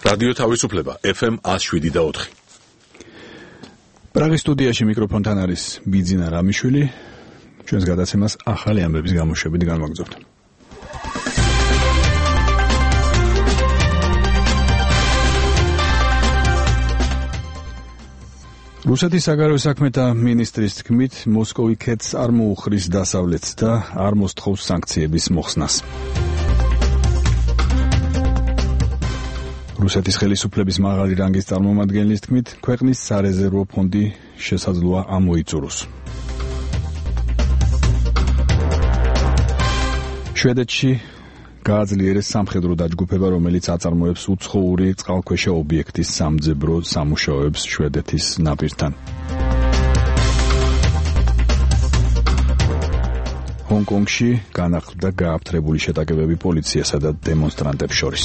რადიო თავისუფლება FM 107.4. პრაღის სტუდიაში მიკროფონთან არის ბიძინა რამიშვილი. ჩვენს გადაცემას ახალი ამბების გამოშვებით განვაგრძობთ. რუსეთის საგარეო საქმეთა მინისტრის თქმით, მოსკოვი ქეთს არ მოუხრის დასავლეთს და არ მოსთხოვს სანქციების მოხსნას. რუსეთის ხელისუფლების მაღალი რანგის წარმომადგენლის თქმით, ქვეყნის სარეზერვო ფონდი შესაძლოა ამოიწუროს. შვედეთში გააძლიერეს სამხედრო დაჯგუფება, რომელიც აწარმოებს უცხოური წყალქვეშა ობიექტის სამძებრო სამუშაოებს შვედეთის ნაპირთან. ჰონკონგში განახლდა გააფთრებული შეტაკებები პოლიციასა და დემონსტრანტებს შორის.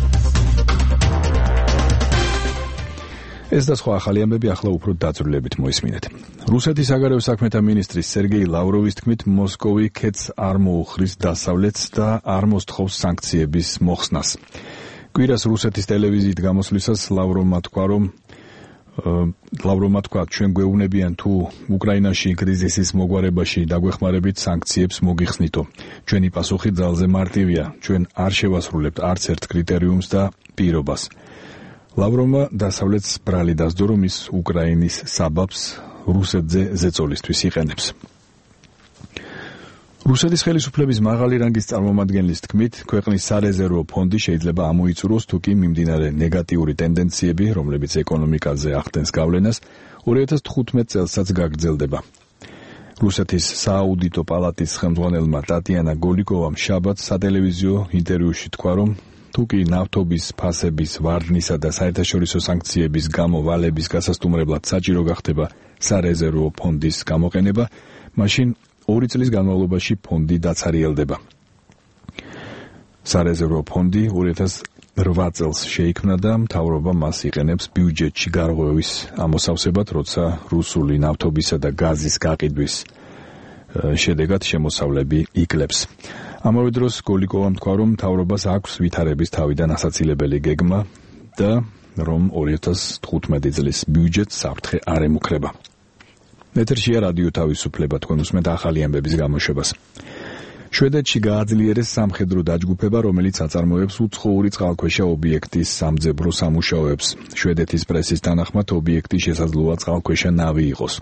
ეს და სხვა ახალი ამბები ახლა უფრო დაწვრილებით მოისმინეთ. რუსეთის საგარეო საქმეთა მინისტრის სერგეი ლავროვის თქმით, მოსკოვი ქეთს არ მოუხრის დასავლეთს და არ მოსთხოვს სანქციების მოხსნას. კვირას რუსეთის ტელევიზიით გამოსვლისას ლავროვმა თქვა, ჩვენ გვეუბნებიან თუ უკრაინაში კრიზისის მოგვარებაში დაგვეხმარებით სანქციებს მოგიხსნითო. ჩვენი პასუხი ძალზე მარტივია, ჩვენ არ შევასრულებთ არც ერთ კრიტერიუმს და პირობას. ლავროვმა დასავლეთს ბრალი დასდო, რომ ის უკრაინის საბაბს რუსეთზე ზეწოლისთვის იყენებს. რუსეთის ხელისუფლების მაღალი რანგის წარმომადგენლის თქმით, ქვეყნის სარეზერვო ფონდი შეიძლება ამოიწუროს, თუ კი მიმდინარე ნეგატიური ტენდენციები, რომლებიც ეკონომიკაზე ახდენს გავლენას, 2015 წელსაც გაგრძელდება. რუსეთის სააუდიტო პალატის ხელმძღვანელმა ტატიანა გოლიკოვამ შაბათს სატელევიზიო ინტერვიუში თქვა, რომ თუკი ნავთობის ფასების ვარდნისა და საერთაშორისო სანქციების გამო ვალების გასასტუმრებლად საჭირო გახდება სარეზერვო ფონდის გამოყენება, მაშინ 2 წლის განმავლობაში ფონდი დაცარიელდება. სარეზერვო ფონდი 2008 წელს შეიქმნა და მთავრობა მას იყენებს ბიუჯეტში გარღვევის ამოსავსებად, როცა რუსული ნავთობისა და გაზის გაყიდვის შედეგად შემოსავლები იკლებს. ამავე დროს გოლიკოვამ თქვა, რომ მთავრობას აქვს ვითარების თავიდან ასაცილებელი გეგმა და რომ 2015 წლის ბიუჯეტს საფრთხე არ ემუქრება. ეთერშია რადიო თავისუფლება, თქვენ უსმენთ ახალი ამბების გამოშვებას. შვედეთში გააძლიერეს სამხედრო დაჯგუფება, რომელიც აწარმოებს უცხოური წყალქვეშა ობიექტის სამძებრო სამუშაოებს. შვედეთის პრესის თანახმად, ობიექტი შესაძლოა წყალქვეშა ნავი იყოს.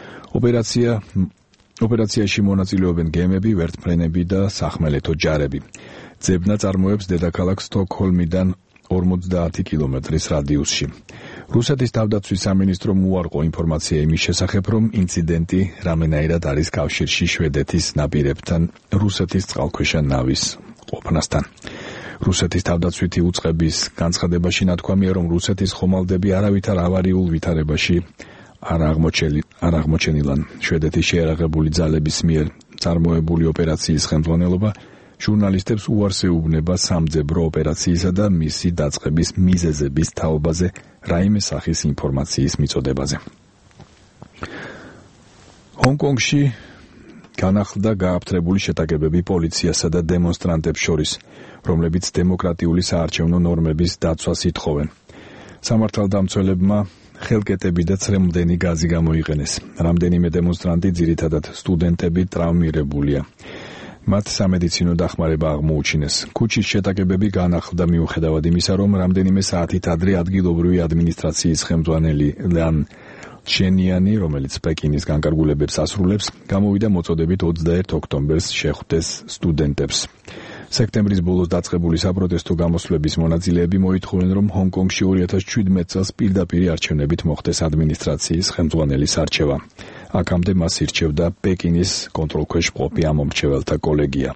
ოპერაციაში მონაწილეობენ გემები, ვერტმფრენები და სახმელეთო ჯარები. ძებნა წარმოებს დედაქალაქ სტოკჰოლმიდან 50 კილომეტრის რადიუსში. რუსეთის თავდაცვის სამინისტრომ უარყო ინფორმაცია იმის შესახებ, რომ ინციდენტი რამენაირად არის კავშირში შვედეთის ნაპირებთან რუსეთის წყალქვეშა ნავის ყოფნასთან. რუსეთის თავდაცვითი უწყების განცხადებაში ნათქვამია, რომ რუსეთის ხომალდები არავითარ ავარიულ ვითარებაში არ აღმოჩენილან. შვედეთის შეიარაღებული ძალების მიერ წარმოებული ოპერაციის ხელმძღვანელობა ჟურნალისტებს უარს ეუბნება სამძებრო ოპერაციისა და მისი დაწყების მიზეზების თაობაზე რაიმე სახის ინფორმაციის მიწოდებაზე. ჰონკონგში განახლდა გააფთრებული შეტაკებები პოლიციასა და დემონსტრანტებს შორის, რომლებიც დემოკრატიული საარჩევნო ნორმების დაცვას ითხოვენ. სამართალდამცველებმა ხელკეტები და ცრემლდენი გაზი გამოიყენეს. რამდენიმე დემონსტრანტი, ძირითადად სტუდენტები, ტრავმირებულია. მათ სამედიცინო დახმარება აღმოუჩინეს. ქუჩის შეტაკებები განახლდა მიუხედავად იმისა, რომ რამდენიმე საათით ადრე ადგილობრივი ადმინისტრაციის ხელმძღვანელი ლან ჩენიანი, რომელიც პეკინის განკარგულებებს ასრულებს, გამოვიდა მოწოდებით 21 ოქტომბერს შეხვდეს სტუდენტებს. სექტემბრის ბოლოს დაწყებული საპროტესტო გამოსვლების მონაწილეები მოითხოვენ, რომ ჰონკონგში 2017 წელს პირდაპირ არჩევნებით მოხდეს ადმინისტრაციის ხელმძღვანელის არჩევა. აქამდე მას ირჩევდა პეკინის კონტროლქვეშ მყოფი ამომრჩეველთა კოლეგია.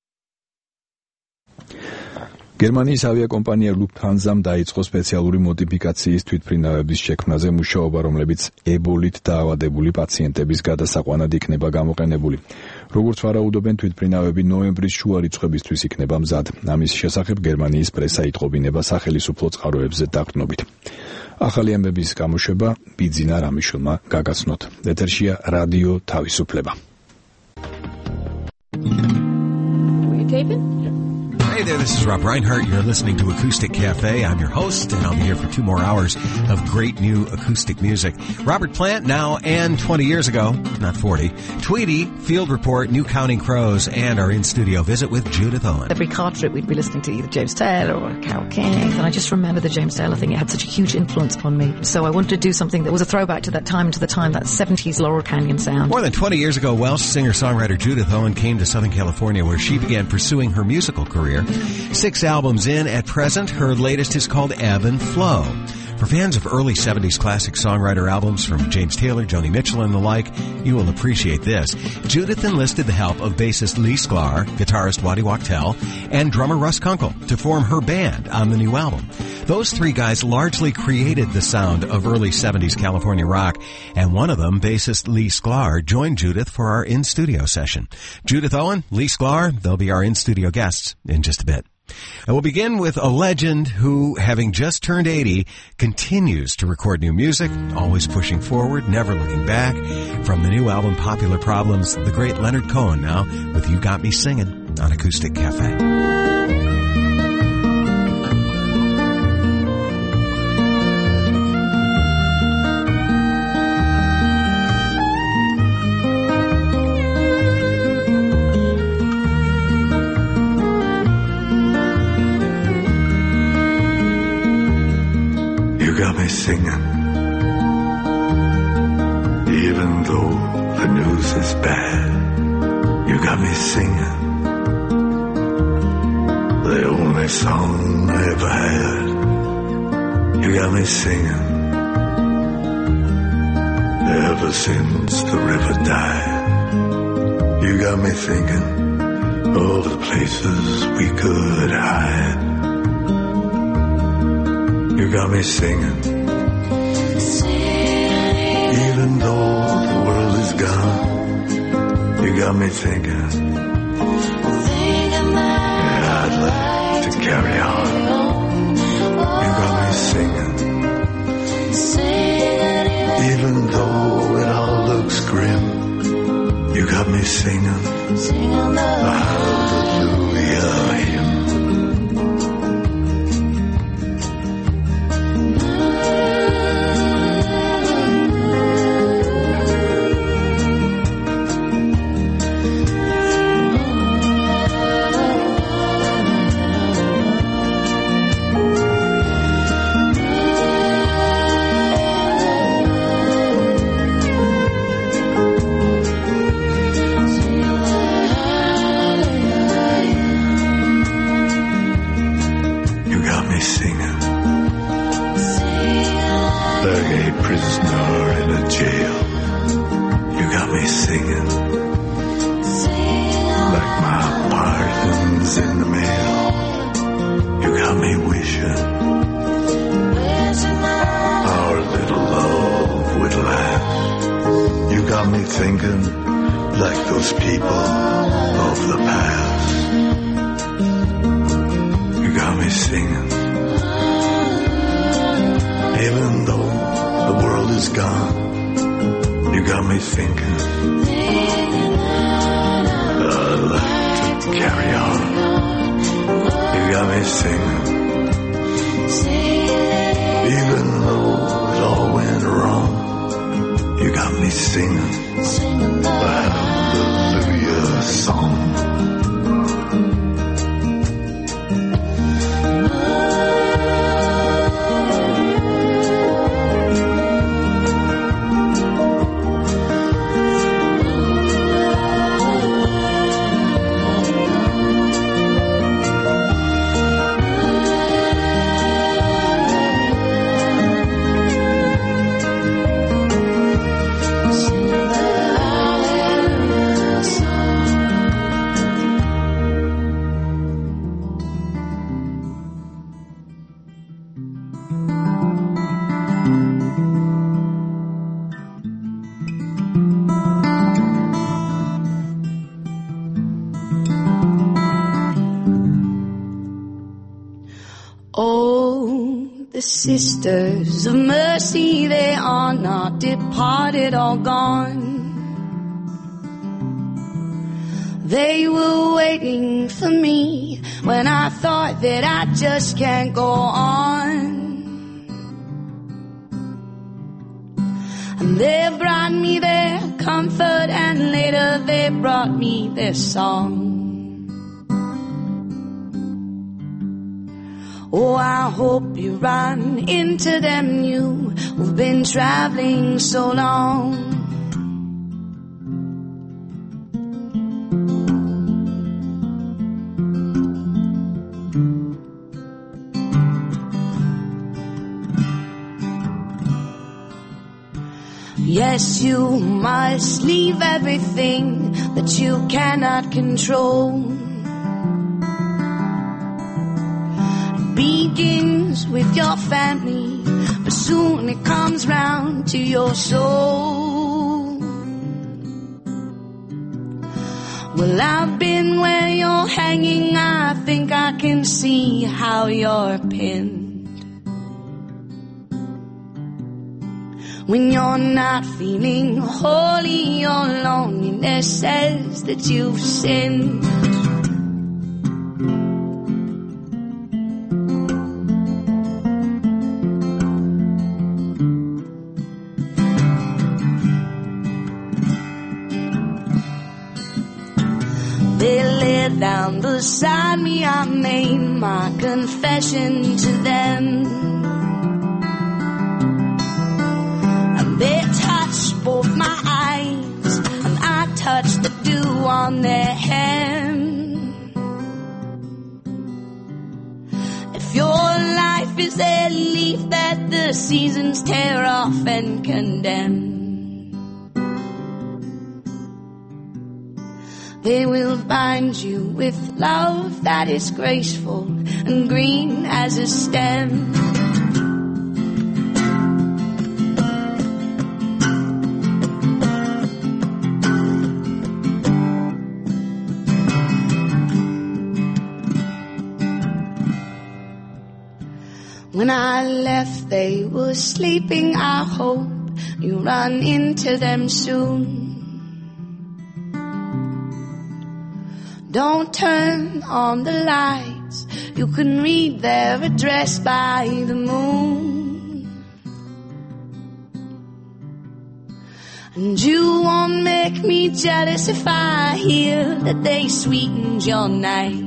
გერმანიის ავიაკომპანია ლუფთჰანზამ დაიწყო სპეციალური მოდიფიკაციის თვითმფრინავების შექმნაზე მუშაობა, რომლებიც ებოლით დაავადებული პაციენტების გადასაყვანად იქნება გამოყენებული. როგორც ვარაუდობენ, თვითმფრინავები ნოემბრის შუა რიცხვებისთვის იქნება მზად. ამის შესახებ გერმანიის პრესა იტყობინება სახელმწიფო წყაროებზე დაყრდნობით. ახალი ამბების გამოშვება ბიძინა რამიშვილმა გაგაცნოთ. ეთერშია რადიო თავისუფლება. Were you taping? Yeah. Hey there, this is Rob Reinhardt. You're listening to Acoustic Cafe. I'm your host, and I'll be here for 2 more hours of great new acoustic music. Robert Plant, now and 20 years ago, not 40. Tweety, Field Report, New Counting Crows, and our in-studio visit with Judith Owen. Every car trip we'd be listening to either James Taylor or Carole King, and I just remember the James Taylor thing. It had such a huge influence upon me. So I wanted to do something that was a throwback to that time, that 70s Laurel Canyon sound. More than 20 years ago, Welsh singer-songwriter Judith Owen came to Southern California, where she began pursuing her musical career. 6 albums in at present, her latest is called Ebb and Flow. For fans of early 70s classic songwriter albums from James Taylor, Joni Mitchell, and the like, you will appreciate this. Judith enlisted the help of bassist Lee Sklar, guitarist Waddy Wachtel, and drummer Russ Kunkel to form her band on the new album. Those 3 guys largely created the sound of early 70s California rock, and one of them, bassist Lee Sklar, joined Judith for our in-studio session. Judith Owen, Lee Sklar, they'll be our in-studio guests in just a bit. And we'll begin with a legend who, having just turned 80, continues to record new music, always pushing forward, never looking back. From the new album Popular Problems, the great Leonard Cohen now with You Got Me Singing on Acoustic Cafe. Got me singing, even though the news is bad. You got me singing, the only song I ever had. You got me singing, ever since the river died. You got me thinking of the places we could hide. You got me singing, even though the world is gone. You got me thinking, yeah, I'd like to carry on. You got me singing, even though it all looks grim. You got me singing the hallelujah hymn. Sisters of mercy, they are not departed or gone. They were waiting for me when I thought that I just can't go on. And they brought me their comfort, and later they brought me their song. Oh, I hope you run into them, you who've been traveling so long. Yes, you must leave everything that you cannot control. It begins with your family, but soon it comes round to your soul. Well, I've been where you're hanging, I think I can see how you're pinned. When you're not feeling holy, your loneliness says that you've sinned. They laid down beside me, I made my confession to them. They touched both my eyes, and I touched the dew on their hem. If your life is a leaf that the seasons tear off and condemn, they will bind you with love that is graceful and green as a stem. When I left, they were sleeping. I hope you run into them soon. Don't turn on the lights. You can read their address by the moon. And you won't make me jealous if I hear that they sweetened your night.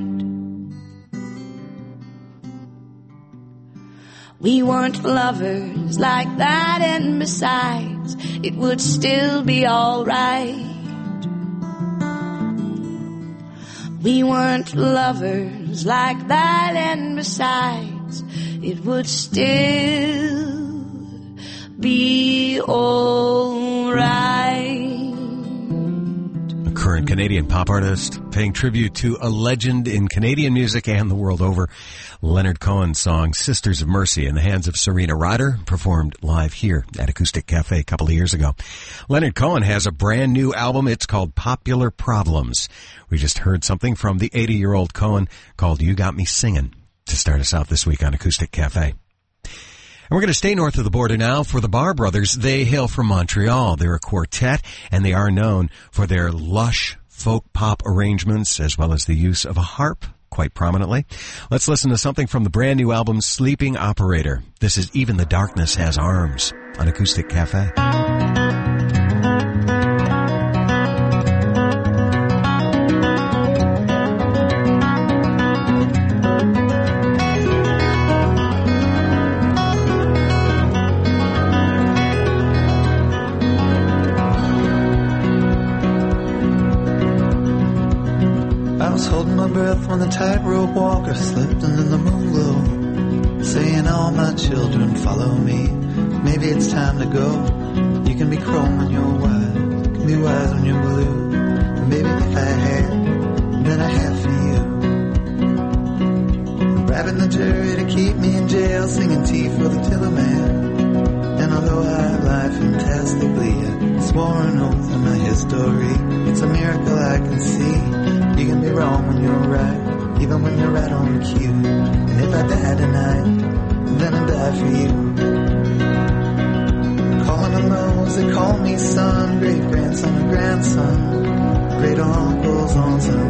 We weren't lovers like that, and besides, it would still be alright. We weren't lovers like that, and besides, it would still be alright. Current Canadian pop artist paying tribute to a legend in Canadian music and the world over. Leonard Cohen's song Sisters of Mercy in the hands of Serena Ryder, performed live here at Acoustic Cafe a couple of years ago. Leonard Cohen has a brand new album. It's called Popular Problems. We just heard something from the 80-year-old Cohen called You Got Me Singin' to start us out this week on Acoustic Cafe. And we're going to stay north of the border now for the Barr Brothers. They hail from Montreal. They're a quartet, and they are known for their lush folk pop arrangements as well as the use of a harp quite prominently. Let's listen to something from the brand new album Sleeping Operator. This is Even the Darkness Has Arms on Acoustic Cafe. I was holding my breath when the tightrope walker slipped into the moon glow, saying, all my children follow me. Maybe it's time to go. You can be chrome when you're wise, you can be wise when you're blue. And baby, if I had, then I had for you. Bribing the jury to keep me in jail, singing tea for the tiller man. And although I lie fantastically, I swore an oath in my history. It's a miracle I can see. You can be wrong when you're right, even when you're right on cue. And if I die tonight, then I die for you. Calling them those that call me son, great grandson or grandson, great uncles, aunts and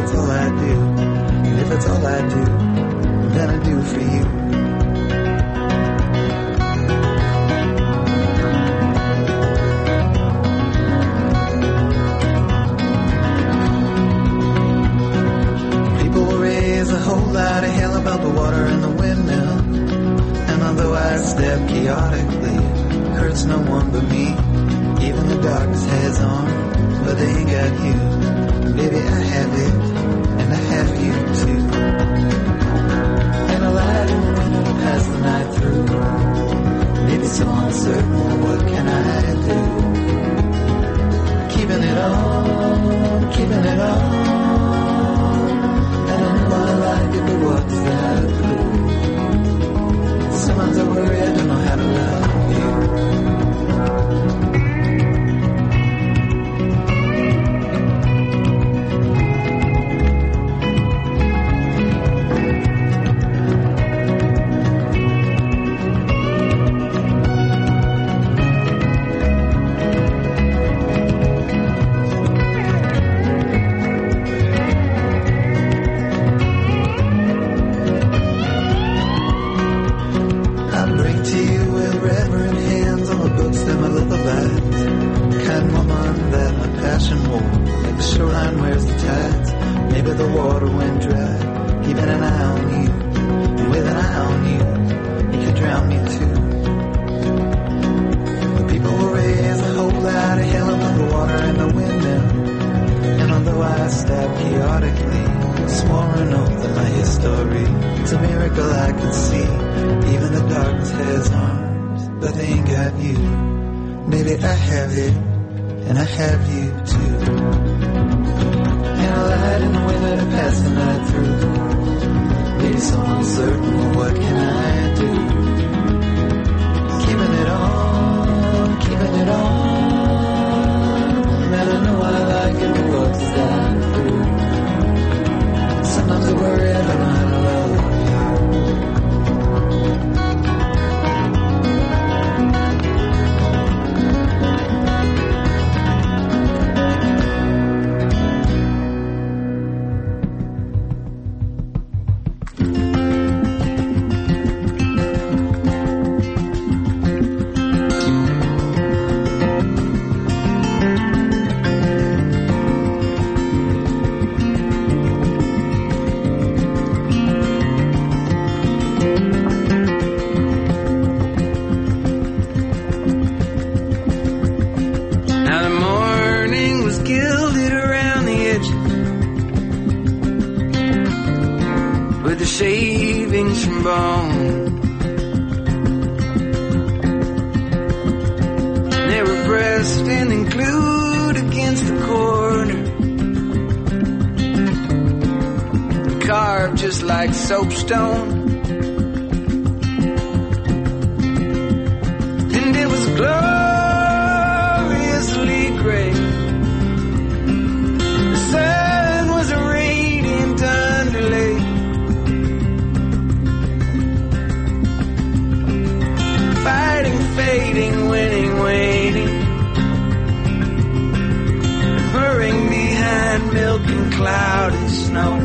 it's all I do, and if it's all I do, then I do for you. People will raise a whole lot of hell about the water and the windmill, and although I step chaotically, it hurts no one but me. Even the darkest has on, but they ain't got you. Baby, I have it, and I have you too. And I lied in the window to pass the night through. Maybe so uncertain, what can I do? Keeping it on, keeping it on. And I know I like it, but what's that clue? Sometimes I worry I don't know how to love you. Soapstone, and it was gloriously gray. The sun was a radiant underlay. Fighting, fading, winning, waiting, hurrying behind milk and cloudy snow.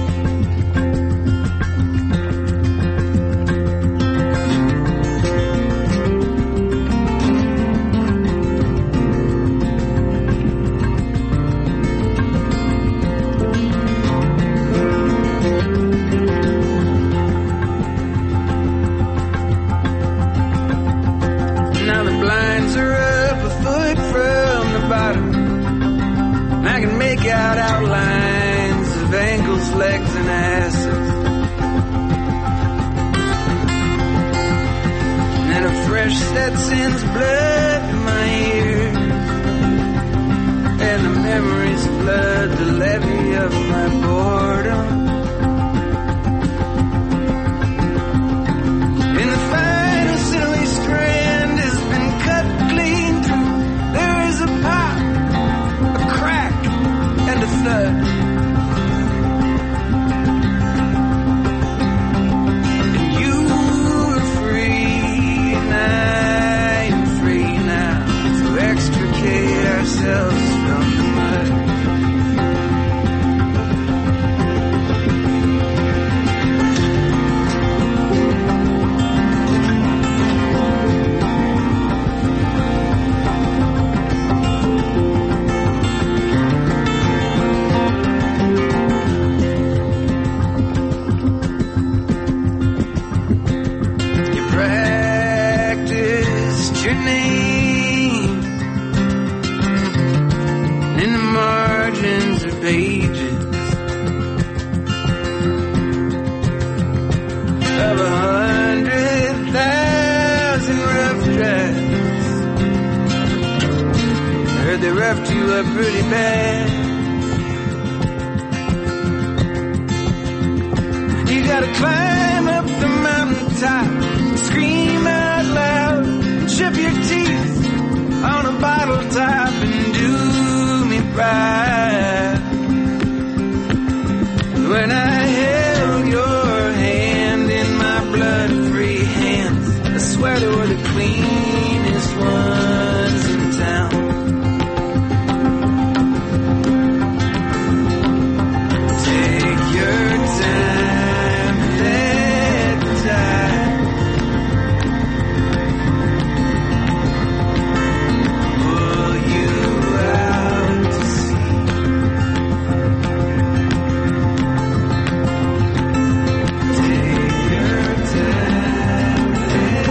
Legs and asses, and a fresh set sends blood to my ears, and the memories flood the levee of my boredom. And the final silly strand has been cut clean through. There is a pop, a crack, and a thud. Ourselves from the mud. pages of 100,000 rough drafts. I heard they roughed you up pretty bad. You gotta climb up the mountaintop, scream out loud, chip your teeth on a bottle top and do me right. When I held your hand in my blood-free hands, I swear they were the cleanest ones in town. Take your time, let time pull you out to sea. Take your time, let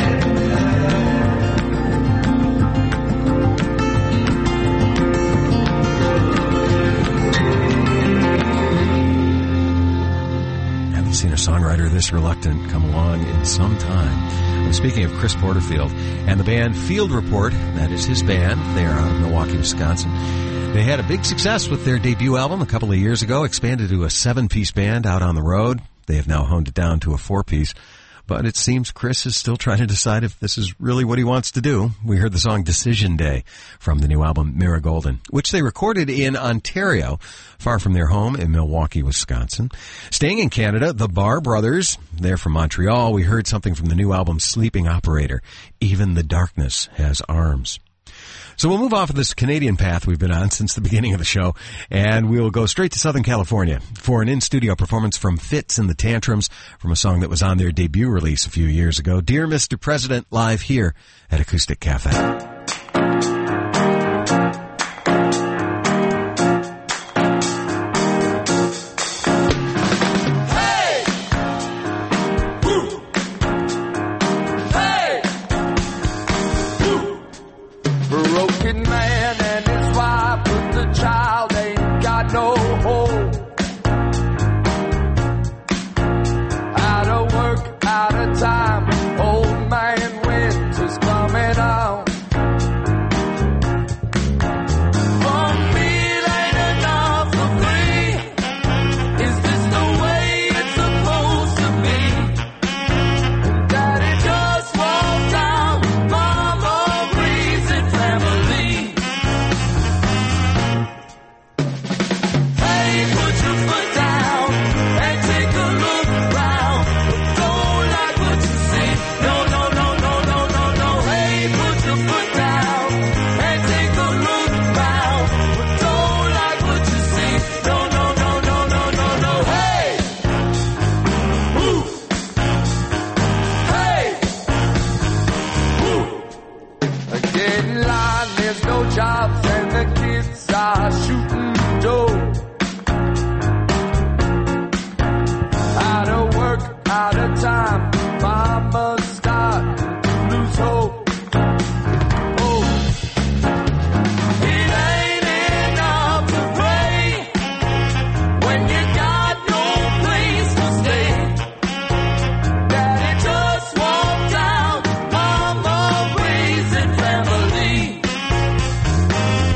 Haven't seen a songwriter this reluctant come along in some time. I'm speaking of Chris Porterfield and the band Field Report. That is his band. They are out of Milwaukee, Wisconsin. They had a big success with their debut album a couple of years ago, expanded to a 7-piece band out on the road. They have now honed it down to a 4-piece. But it seems Chris is still trying to decide if this is really what he wants to do. We heard the song Decision Day from the new album Marigolden, which they recorded in Ontario, far from their home in Milwaukee, Wisconsin. Staying in Canada, the Barr Brothers, they're from Montreal. We heard something from the new album Sleeping Operator, Even the Darkness Has Arms. So we'll move off of this Canadian path we've been on since the beginning of the show, and we'll go straight to Southern California for an in-studio performance from Fitz and the Tantrums from a song that was on their debut release a few years ago, Dear Mr. President, live here at Acoustic Cafe. Broken man and his wife with the child ain't got no hope. Out of work, out of time, old man winter's coming on. For me it ain't enough for free. Is this the way it's supposed to be? Daddy just walked out, Mama raising family. Hey, put your foot down and take a look around. Don't like what you see. No, no, no, no, no, no, no. Hey, put your foot down and take a look around. Don't like what you see. No, no, no, no, no, no, no. Hey, woo. Hey, woo. Get in line, there's no jobs and the kids are shooting dough. Out of work, out of time, mama's starting to lose hope. Oh, it ain't enough to pray when you got no place to stay. Daddy just walked out, Mama raising family.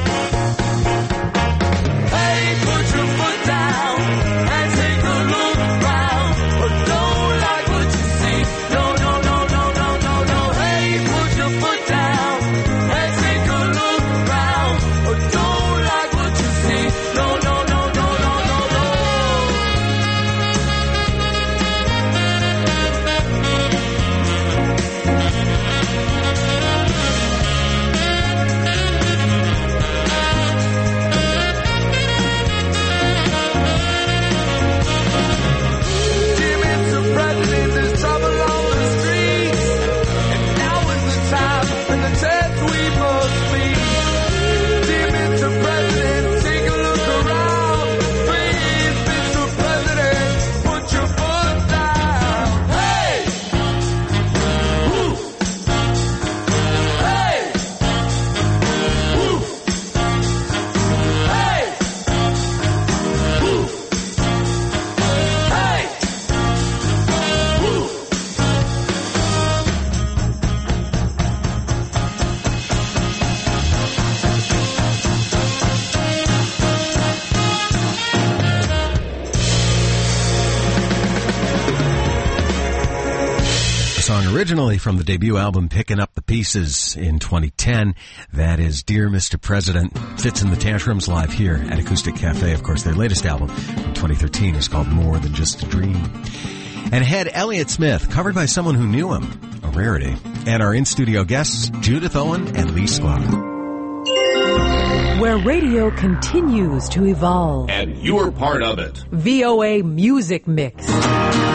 Originally from the debut album Picking Up the Pieces in 2010, that is Dear Mr. President. Fitz and the Tantrums live here at Acoustic Cafe. Of course, their latest album from 2013 is called More Than Just a Dream. And had Elliott Smith, covered by someone who knew him, a rarity. And our in-studio guests, Judith Owen and Lee Sklar. Where radio continues to evolve. And you're part of it. VOA Music Mix. Looking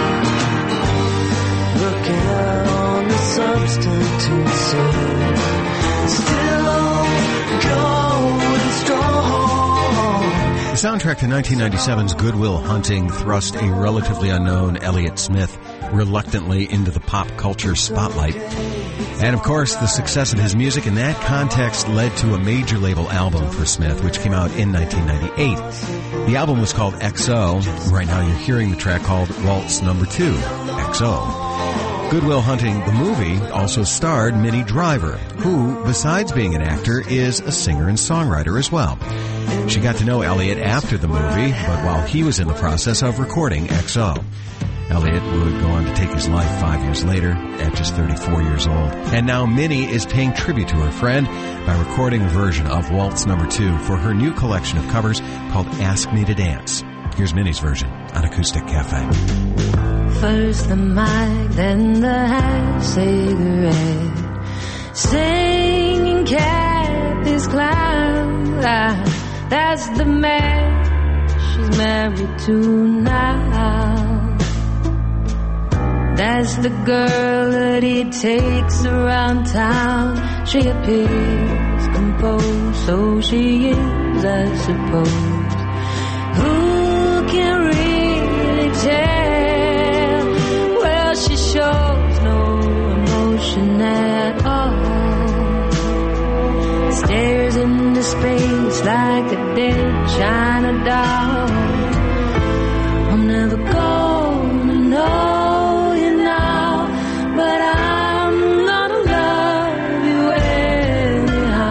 out on the substitute scene, still going strong. The soundtrack to 1997's Good Will Hunting thrust a relatively unknown Elliott Smith reluctantly into the pop culture spotlight. And of course, the success of his music in that context led to a major label album for Smith, which came out in 1998. The album was called XO. Right now you're hearing the track called Waltz Number 2, XO. Good Will Hunting, the movie, also starred Minnie Driver, who, besides being an actor, is a singer and songwriter as well. She got to know Elliott after the movie, but while he was in the process of recording XO. Elliott would go on to take his life 5 years later at just 34 years old. And now Minnie is paying tribute to her friend by recording a version of Waltz Number 2 for her new collection of covers called Ask Me to Dance. Here's Minnie's version on Acoustic Cafe. First the mic, then the half cigarette, singing Kathy's Clown. That's the man she's married to now. That's the girl that he takes around town. She appears composed, so she is, I suppose. Who can really tell? Well, she shows no emotion at all. Stares into space like a dead China doll. I'm never gonna know. But I'm gonna love you anyhow.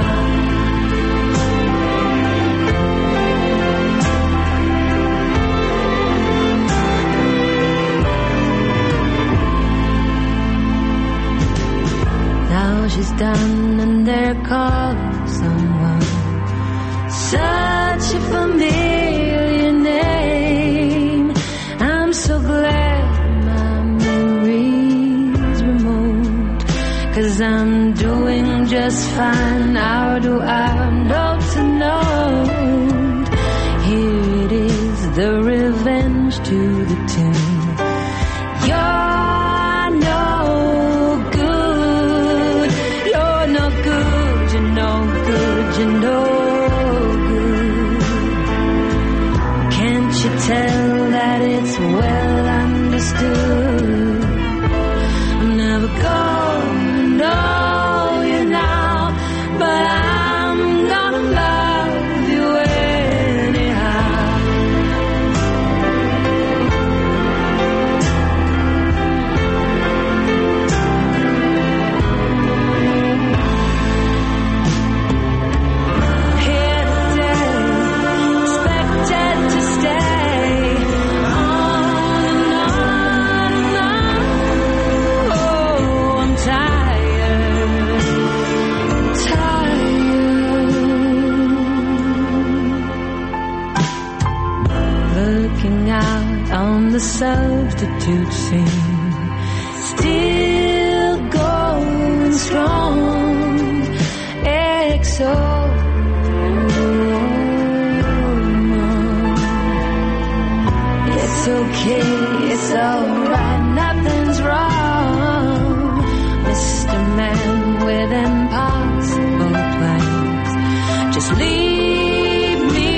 Now she's done and they're calling someone. Such a familiar name. I'm so glad. 'Cause I'm doing just fine. How do I know to know? Here it is, the revenge to the tune. You're no good. You're no good. You're no good. You're no good. Can't you tell that it's well understood? I'm never gonna know you now, but I'm gonna love you anyhow. Here today, expected to stay on and on and on. Oh, I'm tired. Looking out on the substitute scene, still going strong. XO. It's okay, it's alright, nothing's wrong. Mr. Man with impossible plans, just leave me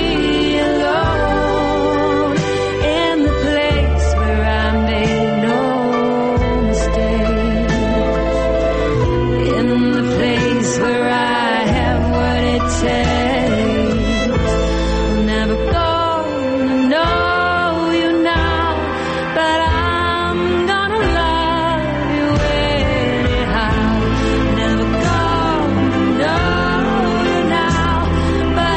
alone in the place where I made no mistakes, in the place where I have what it takes. I'm never gonna know you now, but I'm gonna love you anyhow. Never gonna know you now, but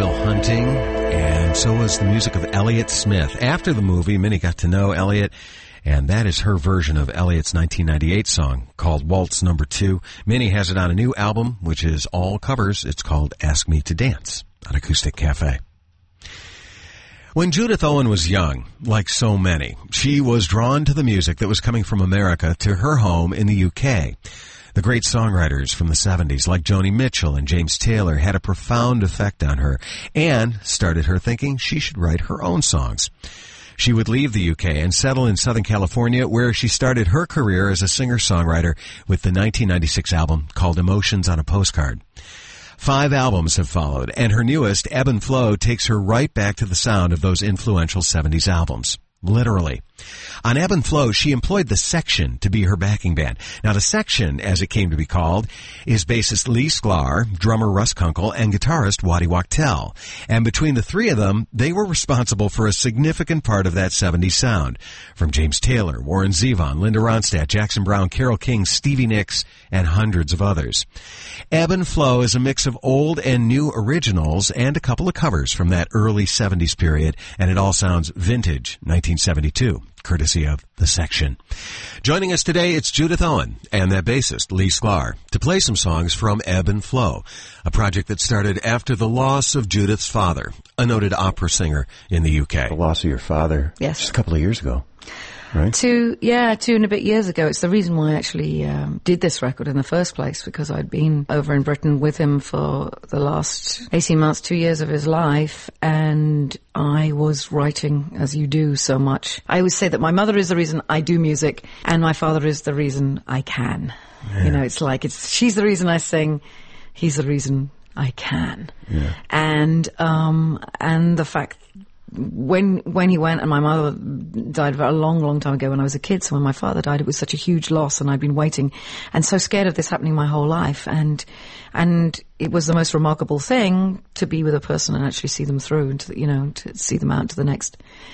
Goodwill Hunting, and so was the music of Elliott Smith. After the movie, Minnie got to know Elliott, and that is her version of Elliott's 1998 song called Waltz No. 2. Minnie has it on a new album, which is all covers. It's called Ask Me to Dance on Acoustic Cafe. When Judith Owen was young, like so many, she was drawn to the music that was coming from America to her home in the UK. The great songwriters from the 70s, like Joni Mitchell and James Taylor, had a profound effect on her and started her thinking she should write her own songs. She would leave the UK and settle in Southern California, where she started her career as a singer-songwriter with the 1996 album called Emotions on a Postcard. 5 albums have followed, and her newest, Ebb and Flow, takes her right back to the sound of those influential 70s albums. Literally. On Ebb and Flow, she employed the Section to be her backing band. Now, the Section, as it came to be called, is bassist Lee Sklar, drummer Russ Kunkel, and guitarist Waddy Wachtel. And between the three of them, they were responsible for a significant part of that 70s sound. From James Taylor, Warren Zevon, Linda Ronstadt, Jackson Browne, Carole King, Stevie Nicks, and hundreds of others. Ebb and Flow is a mix of old and new originals and a couple of covers from that early 70s period, and it all sounds vintage, 1972, courtesy of The Section. Joining us today, it's Judith Owen and that bassist, Lee Sklar, to play some songs from Ebb and Flow, a project that started after the loss of Judith's father, a noted opera singer in the UK. The loss of your father? Yes. Just a couple of years ago. Right? 2 and a bit years ago. It's the reason why I actually did this record in the first place, because I'd been over in Britain with him for the last 18 months, 2 years of his life, and I was writing, as you do, so much. I always say that my mother is the reason I do music, and my father is the reason I can. Yeah. You know, it's like, she's the reason I sing, he's the reason I can. Yeah. And the fact when he went, and my mother died a long time ago when I was a kid, so when my father died, it was such a huge loss, and I'd been waiting and so scared of this happening my whole life, and it was the most remarkable thing to be with a person and actually see them through, and to see them out to the next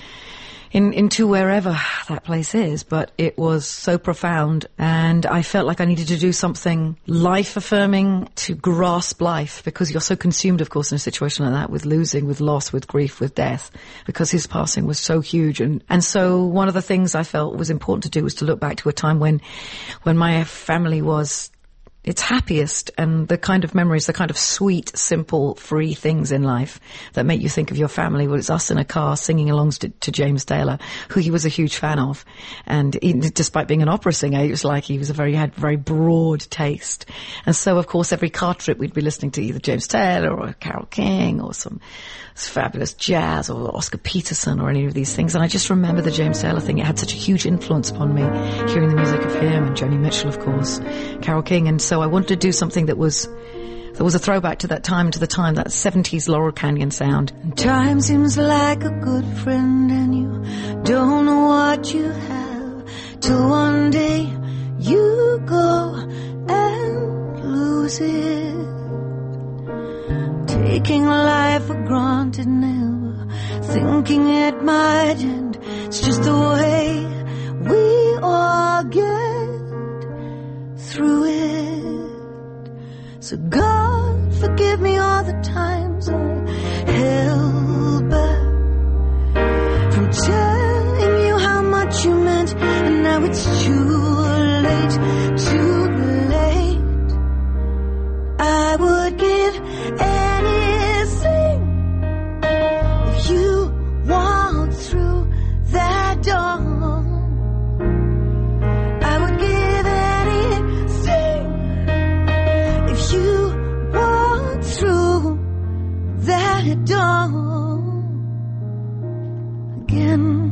into wherever that place is. But it was so profound, and I felt like I needed to do something life-affirming to grasp life, because you're so consumed, of course, in a situation like that, with losing, with loss, with grief, with death, because his passing was so huge. And so one of the things I felt was important to do was to look back to a time when my family was its happiest, and the kind of memories, the kind of sweet, simple, free things in life that make you think of your family. Well, it's us in a car singing along to James Taylor, who he was a huge fan of. And despite being an opera singer, it was like he had very broad taste. And so, of course, every car trip we'd be listening to either James Taylor or Carole King or some fabulous jazz or Oscar Peterson or any of these things. And I just remember the James Taylor thing. It had such a huge influence upon me, hearing the music of him and Joni Mitchell, of course, Carole King. And so I wanted to do something that was a throwback to that time, that 70s Laurel Canyon sound. And time seems like a good friend, and you don't know what you have, till one day you go and lose it. Taking life for granted, never thinking it might end. It's just the way we all get through it. So God, forgive me all the times I held back from telling you how much you meant, and now it's too late. I would give anything if you walked through that door. I would give anything if you walked through that door again.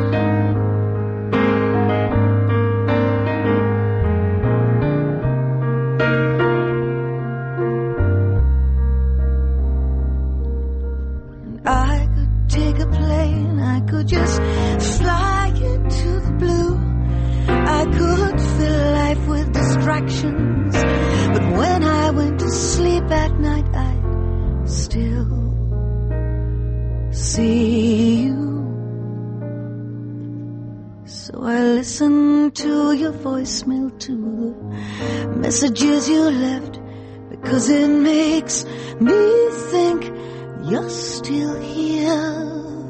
I could take a plane, I could just fly into the blue. I could fill life with distractions, but when I went to sleep at night, I'd still see you. So I listened to your voicemail, to the messages you left, because it makes me think you're still here.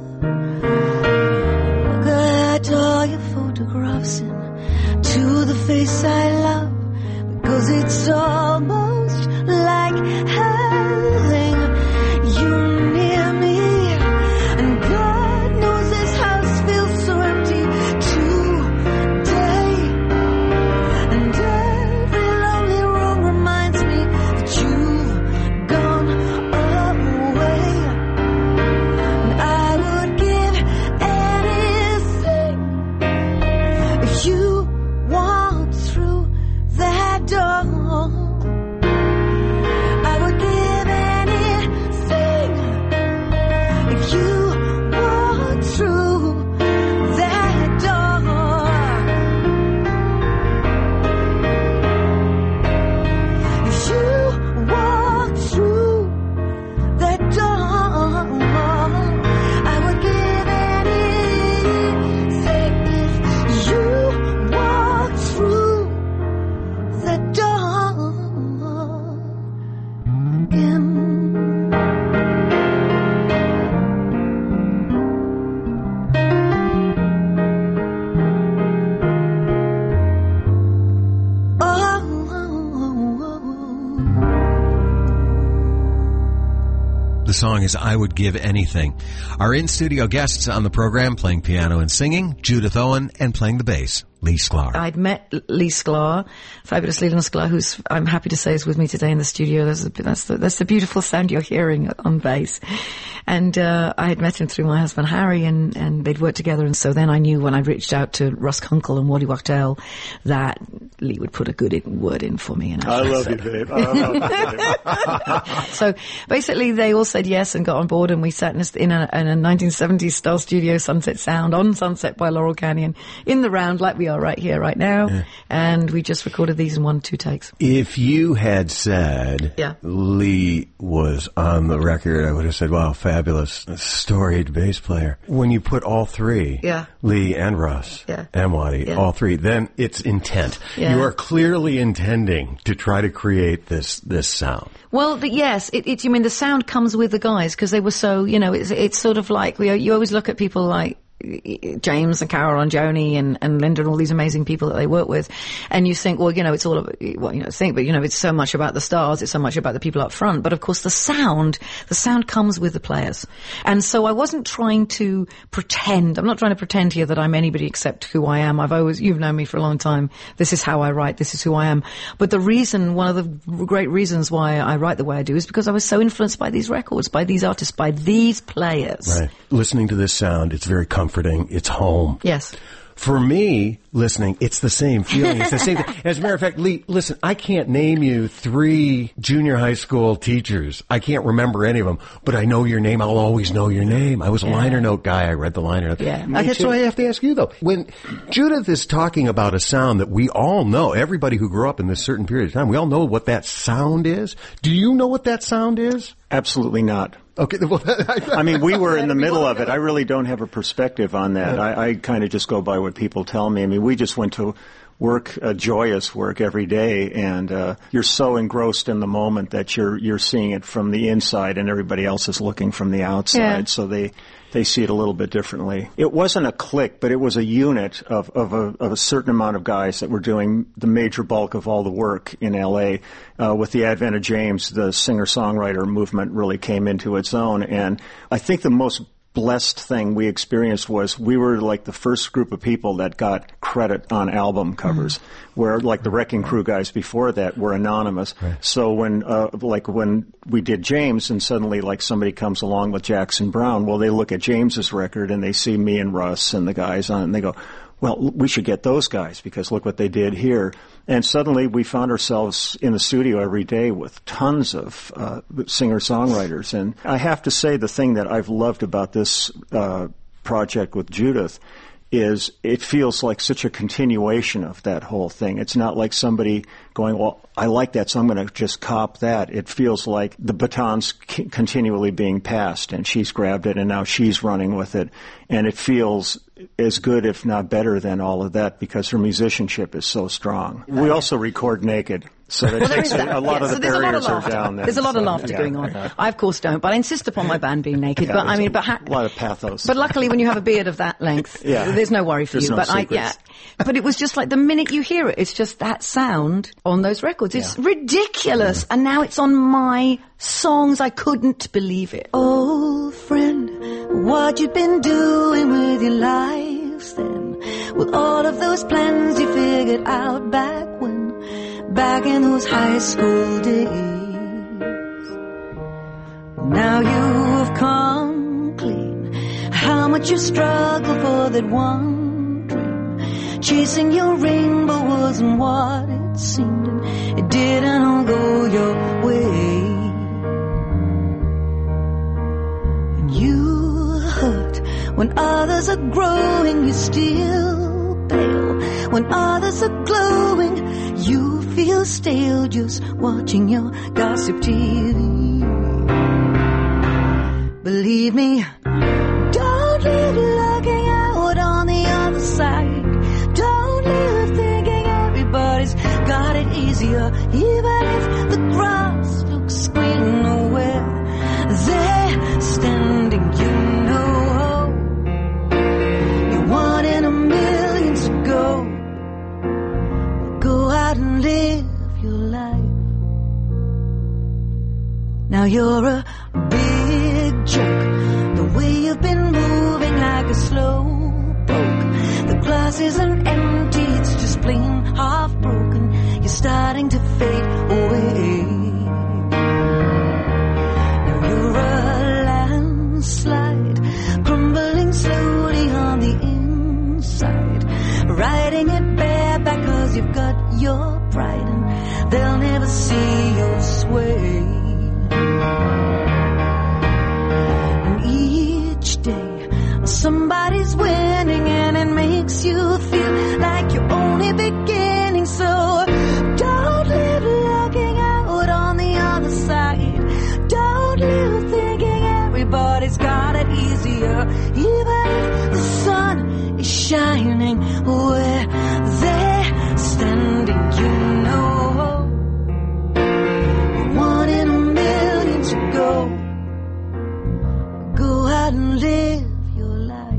Look at all your photographs and to the face I love, because it's almost like having you near me. And God knows this house feels so empty today. And every lonely room reminds me that you've gone away. And I would give anything if you walked through that door. I would give anything if you walked through that door. If you walked through that door, I would give anything if you walked through that door again. The song is I Would Give Anything. Our in-studio guests on the program playing piano and singing, Judith Owen, and playing the bass, Lee Sklar. I'd met Lee Sklar, fabulous Leland Sklar, who's, I'm happy to say, is with me today in the studio. That's the beautiful sound you're hearing on bass. And I had met him through my husband Harry, and they'd worked together. And so then I knew when I reached out to Russ Kunkel and Waddy Wachtel that Lee would put a good word in for me. And I love you, babe. I love you, babe. So basically, they all said yes and got on board, and we sat in a 1970s style studio, Sunset Sound, on Sunset by Laurel Canyon, in the round like we are right here, right now. Yeah. And we just recorded these in 1-2 takes. If you had said Lee was on the record, I would have said, wow, fabulous, storied bass player. When you put all three, Lee and Russ and Waddy, all three, then it's intent. Yeah. You are clearly intending to try to create this sound. Well, yes, you mean the sound comes with the guys, because they were so, it's sort of like, you always look at people like James and Carol and Joni and Linda and all these amazing people that they work with, and you think, well, it's all about, it's so much about the stars, it's so much about the people up front, but of course the sound comes with the players. And so I wasn't trying to pretend, I'm not trying to pretend here that I'm anybody except who I am. You've known me for a long time. This is how I write, this is who I am. But one of the great reasons why I write the way I do is because I was so influenced by these records, by these artists, by these players. Right. Listening to this sound, it's very comforting. It's home. Yes. For me, listening, it's the same feeling. It's the same thing. As a matter of fact, Lee, listen, I can't name you 3 junior high school teachers. I can't remember any of them, but I know your name. I'll always know your name. I was a liner note guy. I read the liner note. Yeah. That's why I have to ask you, though. When Judith is talking about a sound that we all know, everybody who grew up in this certain period of time, we all know what that sound is. Do you know what that sound is? Absolutely not. Okay. Well, I mean, we were in the middle of it. I really don't have a perspective on that. I kind of just go by what people tell me. I mean, we just went to work, joyous work every day, and you're so engrossed in the moment that you're seeing it from the inside, and everybody else is looking from the outside. Yeah. So they see it a little bit differently. It wasn't a clique, but it was a unit of a certain amount of guys that were doing the major bulk of all the work in L.A. With the advent of James, the singer-songwriter movement really came into its own, and I think the most blessed thing we experienced was we were like the first group of people that got credit on album covers, where like the Wrecking Crew guys before that were anonymous. Right. So when we did James and suddenly like somebody comes along with Jackson Browne, well, they look at James's record and they see me and Russ and the guys on it and they go, well, we should get those guys because look what they did here. And suddenly we found ourselves in the studio every day with tons of singer-songwriters. And I have to say the thing that I've loved about this project with Judith is it feels like such a continuation of that whole thing. It's not like somebody going, well, I like that, so I'm going to just cop that. It feels like the baton's continually being passed, and she's grabbed it, and now she's running with it. And it feels as good, if not better, than all of that because her musicianship is so strong. We also record naked. So that takes a lot of the barriers are down there. There's a lot of laughter going on. I, of course, don't, but I insist upon my band being naked. But I mean, a lot of pathos. But luckily, when you have a beard of that length, there's no worry for you. No secrets. But it was just like the minute you hear it, it's just that sound on those records. It's ridiculous. And now it's on my songs. I couldn't believe it. Old friend, what you been doing with your lives then? With all of those plans you figured out back in those high school days. Now you have come clean. How much you struggled for that one dream. Chasing your rainbow wasn't what it seemed, and it didn't all go your way. And you hurt when others are growing, you still pale. When others are glowing, you feel stale just watching your gossip TV. Believe me, don't live looking out on the other side. Don't live thinking everybody's got it easier, even if the grass looks greener where they're standing. You know, you're one in a million to go. Go out and live your life. Now you're a big jerk, the way you've been moving like a slow boat. The glass isn't empty, it's just plain half broken. You're starting to fade away. Now you're a landslide, crumbling slowly on the inside. Riding it bareback 'cause you've got your pride, and they'll never see your sway. And each day somebody's winning, and it makes you feel like you're only beginning. So don't live looking out on the other side. Don't live thinking everybody's got it easier, even if the sun is shining where they're standing. You know, one in a million to go. Go out and live your life.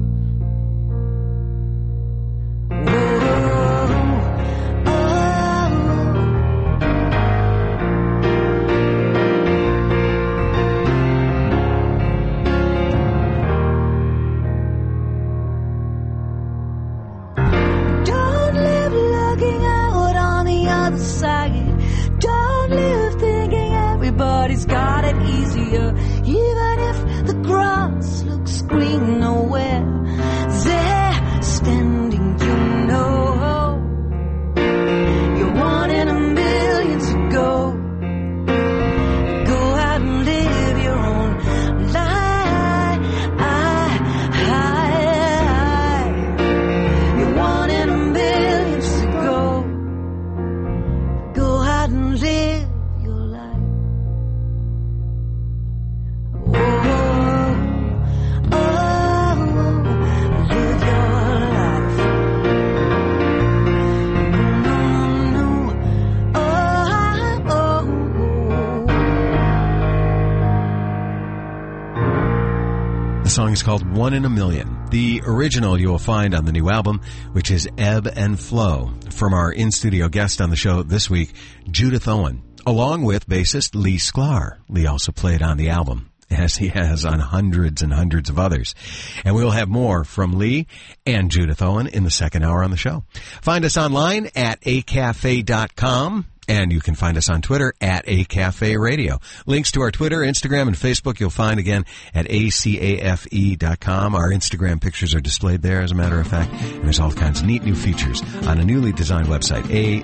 Don't live looking out on the other side. Don't live thinking everybody's got it easier, even if the grass looks greener where they're standing. You know, you're one in a million to go. Go out and live your own life. You're one in a million to go. Go out and live your life. Live your life. The song is called One in a Million. The original you will find on the new album, which is Ebb and Flow, from our in-studio guest on the show this week, Judith Owen, along with bassist Lee Sklar. Lee also played on the album, as he has on hundreds and hundreds of others. And we'll have more from Lee and Judith Owen in the second hour on the show. Find us online at acafe.com. And you can find us on Twitter at ACafe Radio. Links to our Twitter, Instagram, and Facebook you'll find again at acafe.com. Our Instagram pictures are displayed there, as a matter of fact. And there's all kinds of neat new features on a newly designed website,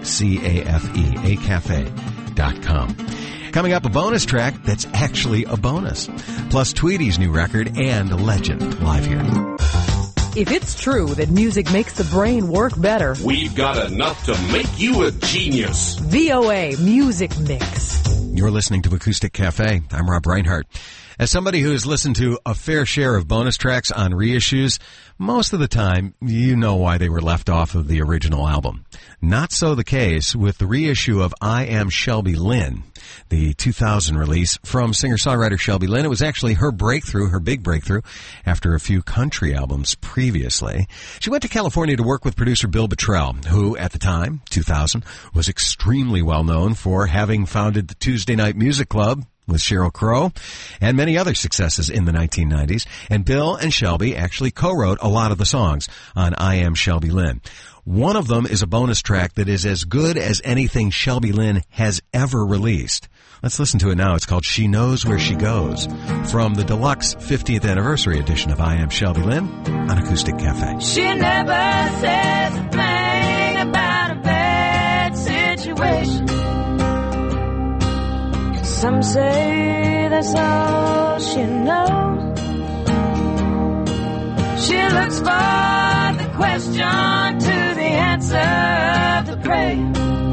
acafe.com. Coming up, a bonus track that's actually a bonus. Plus Tweedy's new record and Legend live here. If it's true that music makes the brain work better, we've got enough to make you a genius. VOA Music Mix. You're listening to Acoustic Cafe. I'm Rob Reinhardt. As somebody who has listened to a fair share of bonus tracks on reissues, most of the time you know why they were left off of the original album. Not so the case with the reissue of I Am Shelby Lynne, the 2000 release from singer-songwriter Shelby Lynne. It was actually her breakthrough, her big breakthrough, after a few country albums previously. She went to California to work with producer Bill Bottrell, who at the time, 2000, was extremely well known for having founded the Tuesday Night Music Club with Sheryl Crow, and many other successes in the 1990s. And Bill and Shelby actually co-wrote a lot of the songs on I Am Shelby Lynne. One of them is a bonus track that is as good as anything Shelby Lynne has ever released. Let's listen to it now. It's called She Knows Where She Goes, from the deluxe 50th anniversary edition of I Am Shelby Lynne on Acoustic Cafe. She never says a thing about a bad situation. Some say that's all she knows. She looks for the question to the answer of the prayer.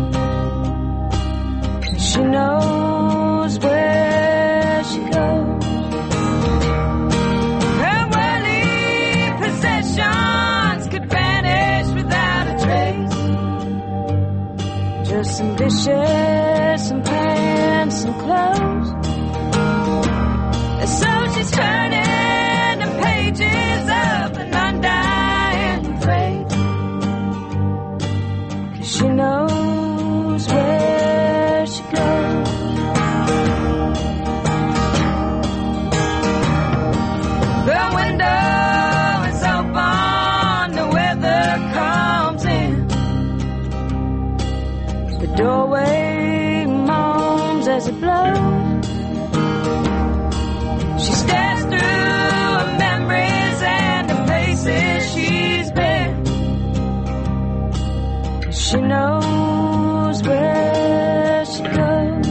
She knows where she goes. Her worldly possessions could vanish without a trace. Just some dishes, some pants, some clothes. So she's turning the pages of an undying phrase. 'Cause she knows where she goes. The window is open, the weather comes in. The doorway moans as it blows. She stares through her memories and the places she's been. She knows where she goes.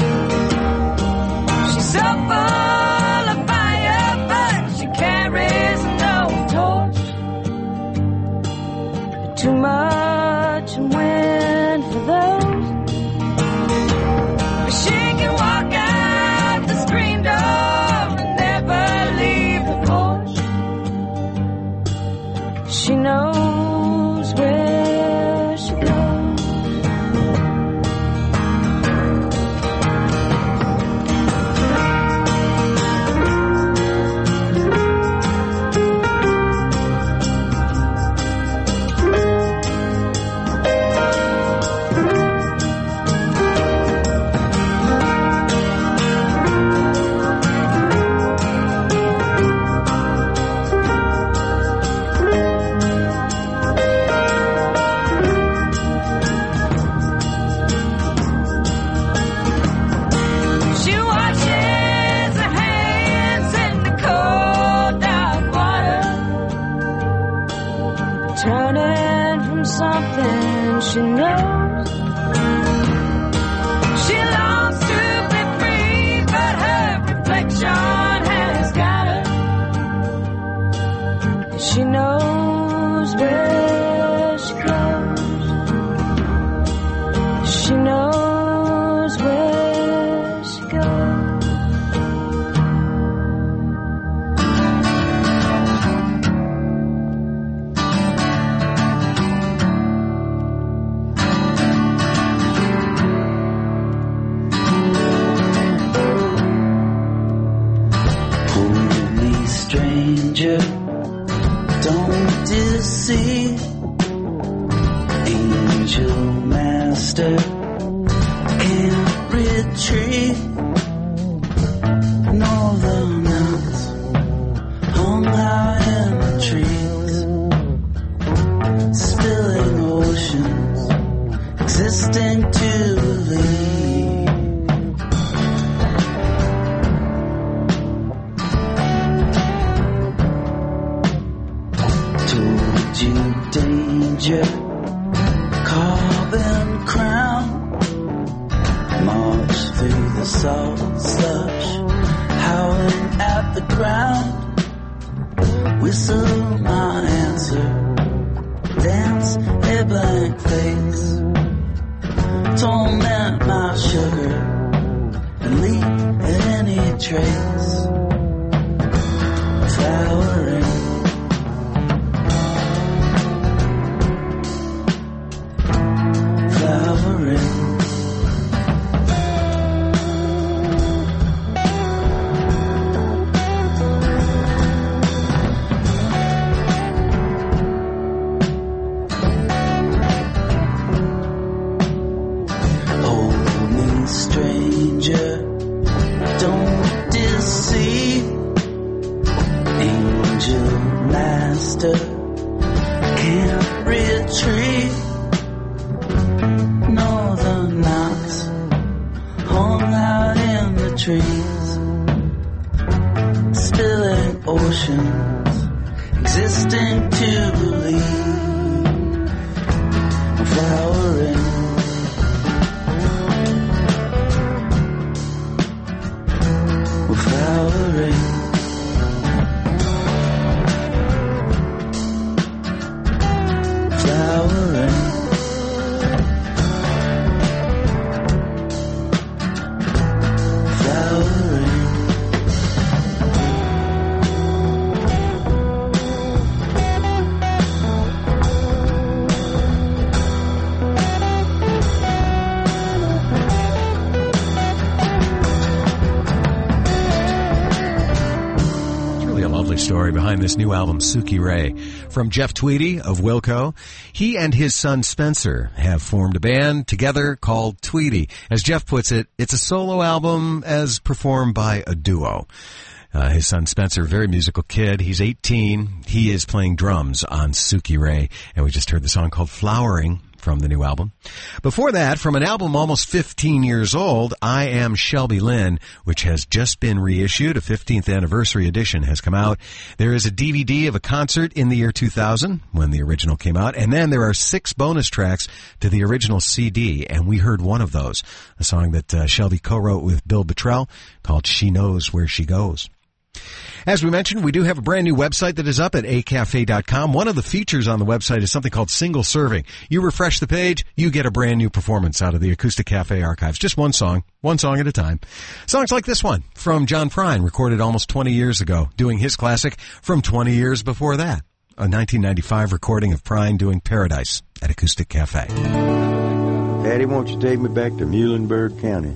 She's so full of fire, but she carries no torch. Too much and wind for those. But she can walk out the screen door and never leave the porch. She knows where she goes. Turning from something she knows. She longs to be free, but her reflection has got her. She knows where she goes. She knows where she goes. Stranger, don't deceive. Angel master can't retrieve. Northern mountains hung high in the trees, spilling oceans existing to believe. Danger, carbon crown, march through the salt slush, howling at the ground, whistle my answer, dance a blank face, torment my sugar, and leave any trace. flowering. Behind this new album, Suki Ray. From Jeff Tweedy of Wilco, he and his son Spencer have formed a band together called Tweedy. As Jeff puts it, it's a solo album as performed by a duo. His son Spencer, very musical kid. He's 18. He is playing drums on Suki Ray. And we just heard the song called Flowering from the new album. Before that, from an album almost 15 years old, I Am Shelby Lynn, which has just been reissued. A 15th anniversary edition has come out. There is a DVD of a concert in the year 2000 when the original came out. And then there are 6 bonus tracks to the original CD. And we heard one of those, a song that Shelby co-wrote with Bill Bottrell called She Knows Where She Goes. As we mentioned, we do have a brand new website that is up at acafe.com. One of the features on the website is something called Single Serving. You refresh the page, you get a brand new performance out of the Acoustic Cafe archives. Just one song at a time. Songs like this one from John Prine, recorded almost 20 years ago, doing his classic from 20 years before that. A 1995 recording of Prine doing Paradise at Acoustic Cafe. Daddy, won't you take me back to Muhlenberg County?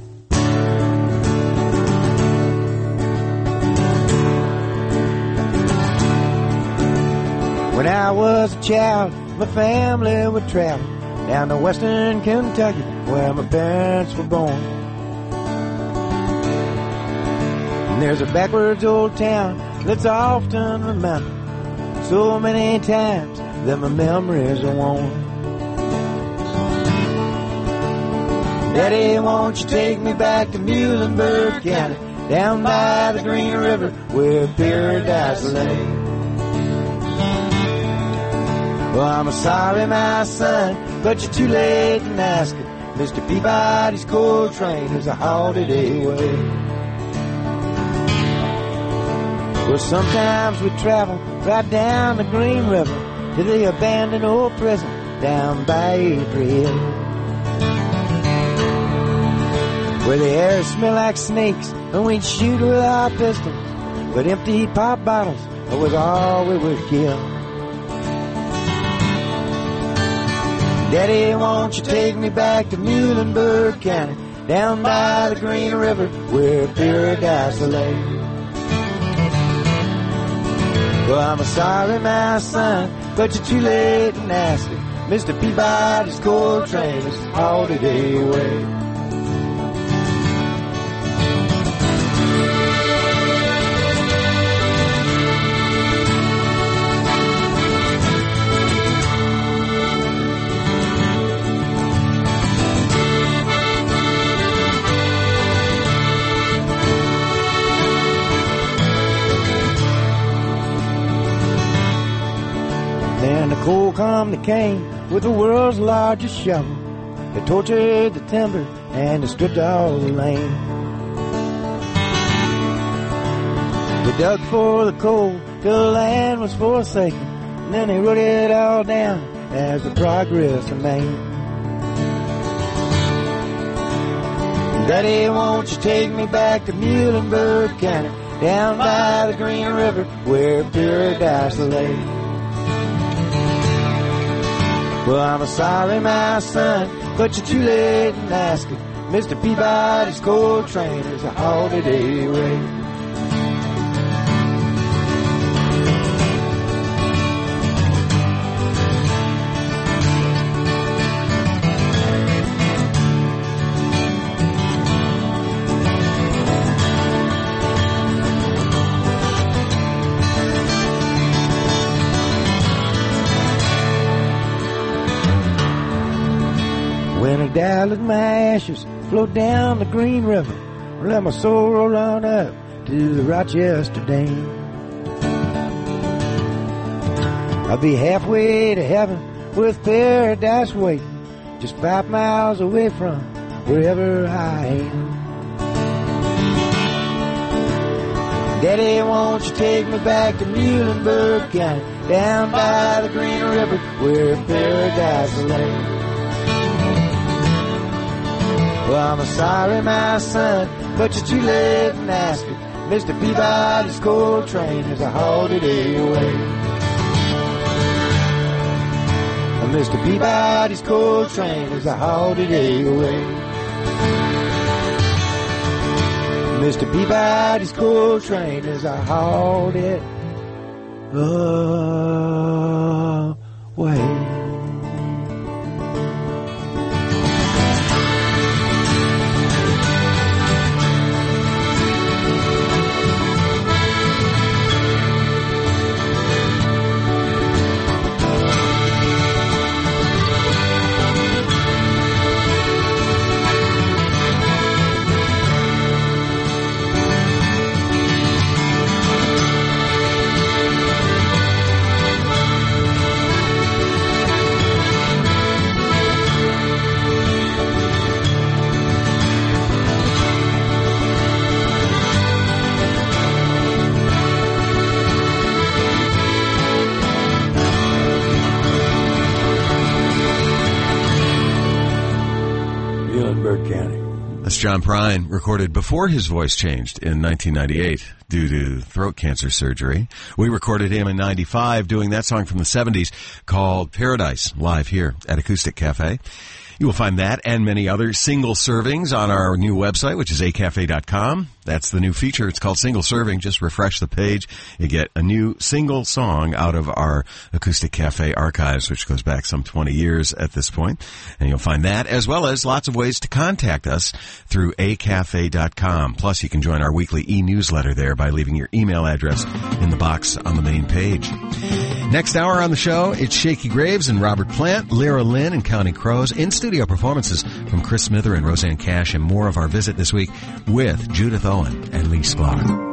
When I was a child, my family would travel down to western Kentucky, where my parents were born. And there's a backwards old town that's often remembered so many times that my memories are worn. Daddy, won't you take me back to Muhlenberg County, down by the Green River, where paradise lay. Well, I'm sorry, my son, but you're too late in asking. Mr. Peabody's coal train is a holiday away. Well, sometimes we travel right down the Green River to the abandoned old prison down by Adriel, where the air smelled like snakes and we'd shoot with our pistols, but empty pop bottles was all we would kill. Daddy, won't you take me back to Muhlenberg County, down by the Green River, where paradise lay. Well, I'm sorry, my son, but you're too late in asking. Mr. Peabody's coal train is all the day away. Then the coal come that came with the world's largest shovel. They tortured the timber and they stripped all the land. They dug for the coal till the land was forsaken, and then they wrote it all down as the progress of man. Daddy, won't you take me back to Muhlenberg County, down by the Green River where paradise lay. Well, I'm sorry, my son, but you're too late in asking. Mr. Peabody's coal train is a holiday away. When I die, let my ashes float down the Green River. Let my soul roll on up to the Rochester Dam. I'll be halfway to heaven with paradise waiting, just 5 miles away from wherever I am. Daddy, won't you take me back to Muhlenberg County, down by the Green River where paradise lay. Well, I'm sorry, my son, but you're too late in asking. Mr. Peabody's coal train is a holiday away. Mr. Peabody's coal train is a holiday away. Mr. Peabody's coal train is a holiday away. John Prine recorded before his voice changed in 1998 due to throat cancer surgery. We recorded him in 95 doing that song from the 70s called Paradise, live here at Acoustic Cafe. You will find that and many other single servings on our new website, which is acafe.com. That's the new feature. It's called Single Serving. Just refresh the page. You get a new single song out of our Acoustic Cafe archives, which goes back some 20 years at this point. And you'll find that, as well as lots of ways to contact us through acafe.com. Plus, you can join our weekly e-newsletter there by leaving your email address in the box on the main page. Next hour on the show, it's Shakey Graves and Robert Plant, Lyra Lynn and Counting Crows, in-studio performances from Chris Smither and Roseanne Cash, and more of our visit this week with Judith Owen and Lee Sklar.